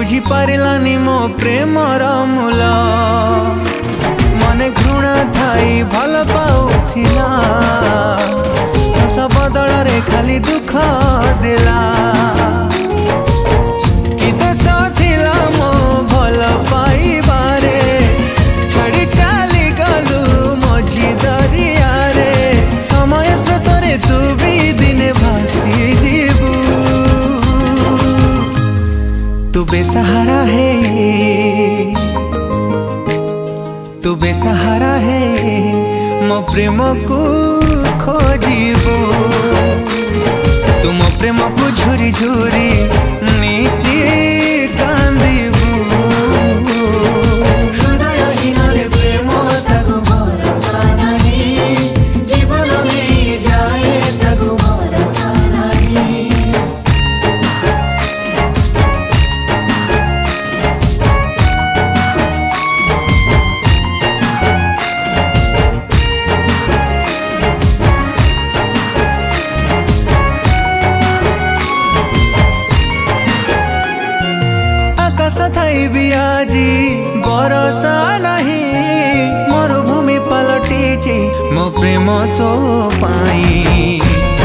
बुझी पारिलानी मो प्रेमर मूल मने घृणा थाई भल पाउथिला हस बदल रे खाली दुख देला कि दोष थिला मो भल पाइबारे छड़ी चाली गलु मझी दरिया रे समय स्रोतरे तू भी दिने भासी जीवू तू बेसहारा है तू बेसहारा है मो प्रेम को खोजिबो तू मो प्रेम को झुरी झुरी नीति कांदिबो हृदयहीन रे प्रेम ताको भरोसा नहीं जीवन में जाए ताको भरोसा नहीं आकाश थाई भी आजी बरसा नहीं मरुभूमि पलटिची मो प्रेम तो पाई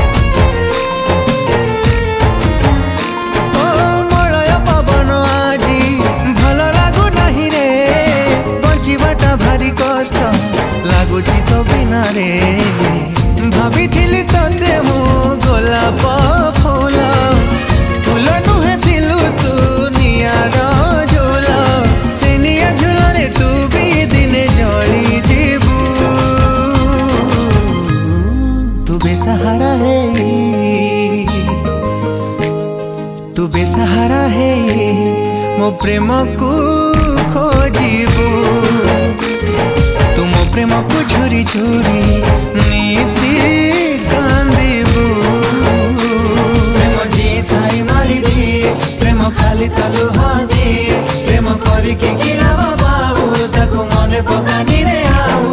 ओ मलय पवन आजी भल लागू नहीं रे बंचिबाटा भारी कष्ट लागुची तो बिना रे भाभी थिली तते मु गोलाप फूल फूल नुहे थिलु तू नियार झोल से निया झोल रे तू भी दिने जली जीवू तू बेसहारा है तू बेसहारा है मो प्रेम को खोजिबू तू मो प्रेम को झुरी झुरी नीति कांदिबू प्रेम जीताई मारी दिए प्रेम खाली तलु हादी प्रेम करिके गिरा बाबू ताको मने पकानी रे आऊ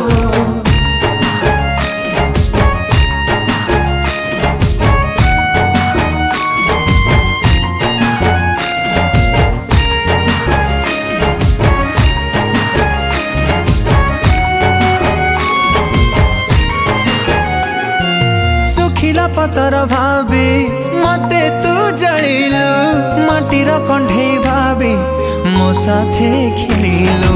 सुखिला पतर भाभी मते तू जलिलु माटीर कंढे भाभी मो साथे खेलिलु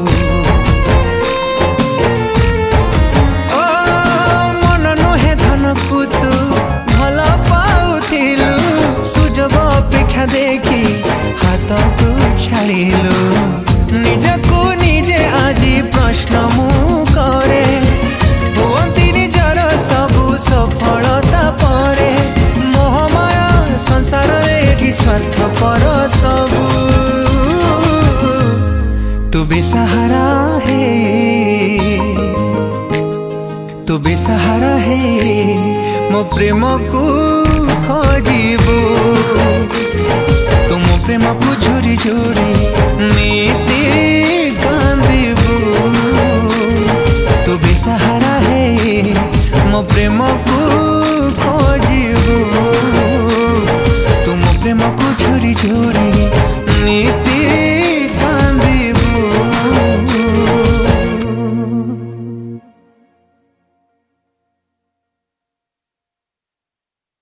ओ मन नुहे धन को तू भल पाउथिलु सुजोग अपेक्षा देखी हाथ तू छाड़िलु निजको निजे आजी प्रश्न मु करे हुअंती निजर सबु सफलता परे मोहमाया संसार रे स्वार्थ पर सबू तू बेसहारा है तू बेसहारा है मो प्रेम को खोजिबू तू मो प्रेम को झुरी झुरी